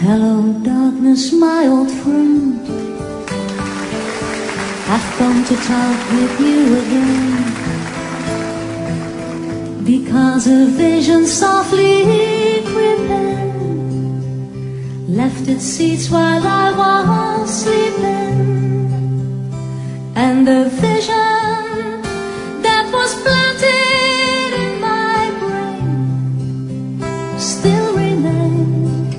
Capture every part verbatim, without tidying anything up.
Hello, darkness, my old friend. I've come to talk with you again, because a vision softly creeping left its seats while I was sleeping, and the vision that was planted in my brain still remains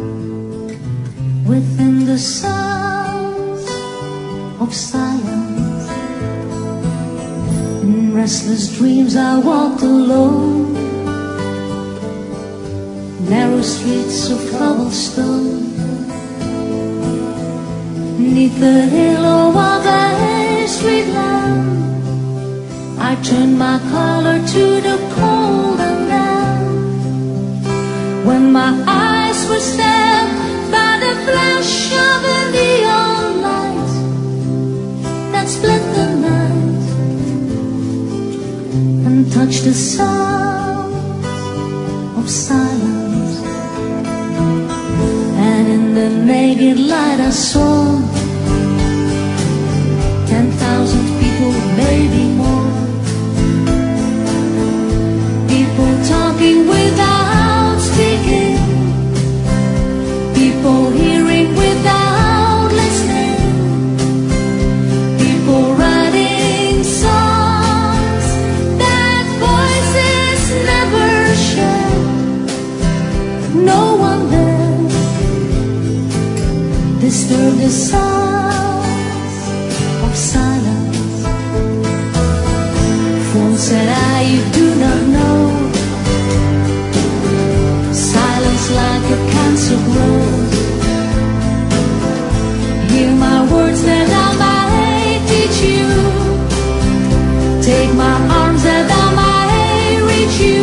within the sounds of silence. In restless dreams I walked alone, narrow streets of cobblestone, neath the halo of a street lamp. I turned my collar to the cold and damp, when my eyes were stabbed by the flash of a neon light that split the night and touched the sound of silence. And in the naked light I saw ten thousand people, maybe more, people talking without speaking, people hearing without listening, people writing songs that voices never share. No one there disturbed the sounds of silence. Phone said, I do not know, silence like a cancer grows. Hear my words that I might teach you, take my arms that I might reach you,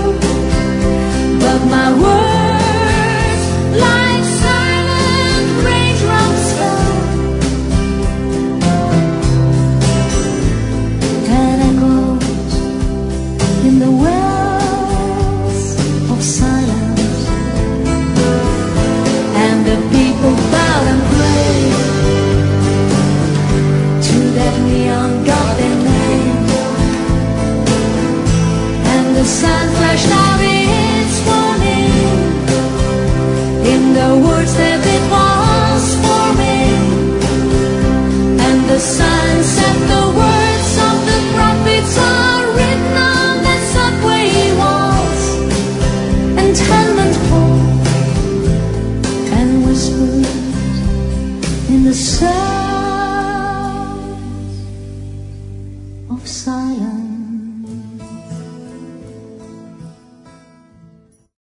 but my words like silent raindrops fell and echoes in the wells of silence. And the people bowed and prayed to that neon god they named, and the sun flashed out its warning in the words that it was forming, and the sun said the words of the prophets are written on the subway walls and tenement poles, and whispered in the sound of silence.